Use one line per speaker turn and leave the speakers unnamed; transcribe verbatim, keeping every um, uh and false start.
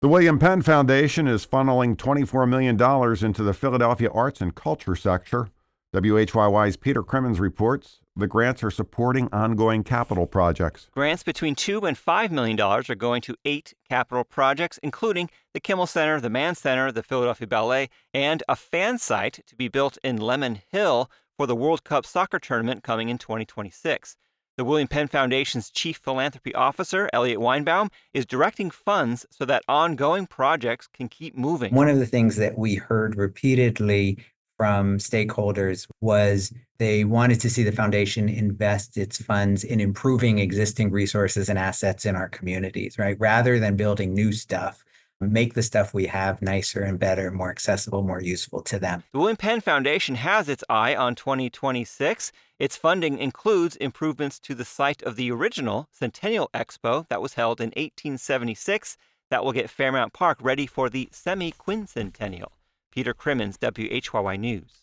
The William Penn Foundation is funneling twenty-four million dollars into the Philadelphia arts and culture sector. W H Y Y's Peter Crimmins reports the grants are supporting ongoing capital projects.
Grants between two and five million dollars are going to eight capital projects, including the Kimmel Center, the Mann Center, the Philadelphia Ballet, and a fan site to be built in Lemon Hill for the World Cup soccer tournament coming in twenty twenty-six. The William Penn Foundation's Chief Philanthropy Officer, Elliot Weinbaum, is directing funds so that ongoing projects can keep moving.
One of the things that we heard repeatedly from stakeholders was they wanted to see the foundation invest its funds in improving existing resources and assets in our communities, right? Rather than building new stuff, make the stuff we have nicer and better, more accessible, more useful to them.
The William Penn Foundation has its eye on twenty twenty-six. Its funding includes improvements to the site of the original Centennial Expo that was held in eighteen seventy-six that will get Fairmount Park ready for the semi-quincentennial. Peter Crimmins, W H Y Y News.